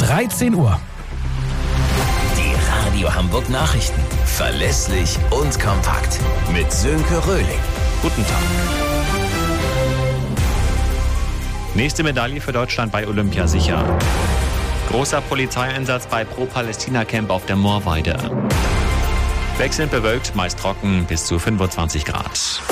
13 Uhr. Die Radio Hamburg Nachrichten. Verlässlich und kompakt. Mit Sönke Röhling. Guten Tag. Nächste Medaille für Deutschland bei Olympia sicher. Großer Polizeieinsatz bei Pro-Palästina-Camp auf der Moorweide. Wechselnd bewölkt, meist trocken, bis zu 25 Grad.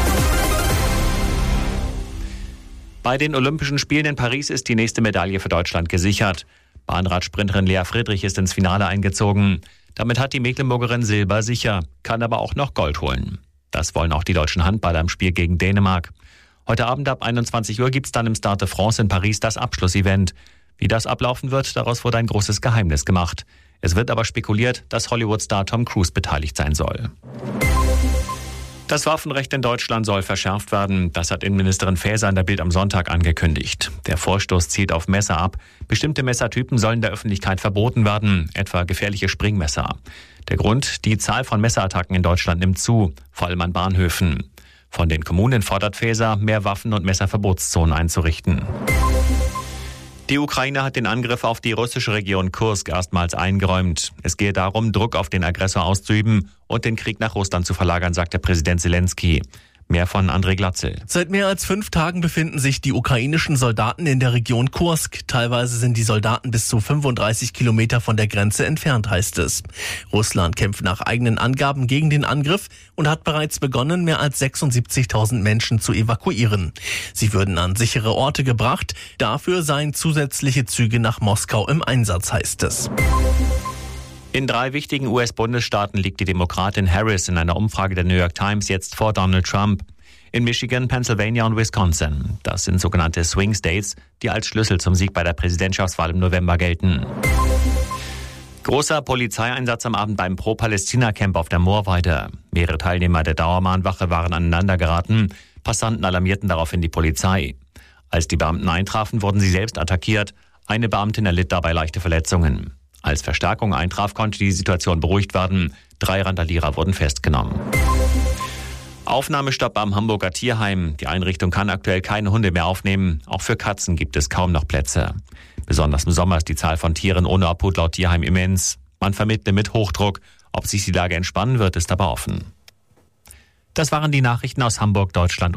Bei den Olympischen Spielen in Paris ist die nächste Medaille für Deutschland gesichert. Bahnradsprinterin Lea Friedrich ist ins Finale eingezogen. Damit hat die Mecklenburgerin Silber sicher, kann aber auch noch Gold holen. Das wollen auch die deutschen Handballer im Spiel gegen Dänemark. Heute Abend ab 21 Uhr gibt es dann im Stade de France in Paris das Abschlussevent. Wie das ablaufen wird, daraus wurde ein großes Geheimnis gemacht. Es wird aber spekuliert, dass Hollywood-Star Tom Cruise beteiligt sein soll. Das Waffenrecht in Deutschland soll verschärft werden. Das hat Innenministerin Faeser in der Bild am Sonntag angekündigt. Der Vorstoß zielt auf Messer ab. Bestimmte Messertypen sollen der Öffentlichkeit verboten werden, etwa gefährliche Springmesser. Der Grund: die Zahl von Messerattacken in Deutschland nimmt zu, vor allem an Bahnhöfen. Von den Kommunen fordert Faeser, mehr Waffen- und Messerverbotszonen einzurichten. Die Ukraine hat den Angriff auf die russische Region Kursk erstmals eingeräumt. Es gehe darum, Druck auf den Aggressor auszuüben und den Krieg nach Russland zu verlagern, sagte Präsident Zelensky. Mehr von André Glatzel. Seit mehr als 5 Tagen befinden sich die ukrainischen Soldaten in der Region Kursk. Teilweise sind die Soldaten bis zu 35 Kilometer von der Grenze entfernt, heißt es. Russland kämpft nach eigenen Angaben gegen den Angriff und hat bereits begonnen, mehr als 76.000 Menschen zu evakuieren. Sie würden an sichere Orte gebracht. Dafür seien zusätzliche Züge nach Moskau im Einsatz, heißt es. In 3 wichtigen US-Bundesstaaten liegt die Demokratin Harris in einer Umfrage der New York Times jetzt vor Donald Trump. In Michigan, Pennsylvania und Wisconsin. Das sind sogenannte Swing States, die als Schlüssel zum Sieg bei der Präsidentschaftswahl im November gelten. Großer Polizeieinsatz am Abend beim Pro-Palästina-Camp auf der Moorweide. Mehrere Teilnehmer der Dauermahnwache waren aneinander geraten. Passanten alarmierten daraufhin die Polizei. Als die Beamten eintrafen, wurden sie selbst attackiert. Eine Beamtin erlitt dabei leichte Verletzungen. Als Verstärkung eintraf, konnte die Situation beruhigt werden. 3 Randalierer wurden festgenommen. Aufnahmestopp am Hamburger Tierheim. Die Einrichtung kann aktuell keine Hunde mehr aufnehmen. Auch für Katzen gibt es kaum noch Plätze. Besonders im Sommer ist die Zahl von Tieren ohne Obhut laut Tierheim immens. Man vermittle mit Hochdruck. Ob sich die Lage entspannen wird, ist aber offen. Das waren die Nachrichten aus Hamburg, Deutschland.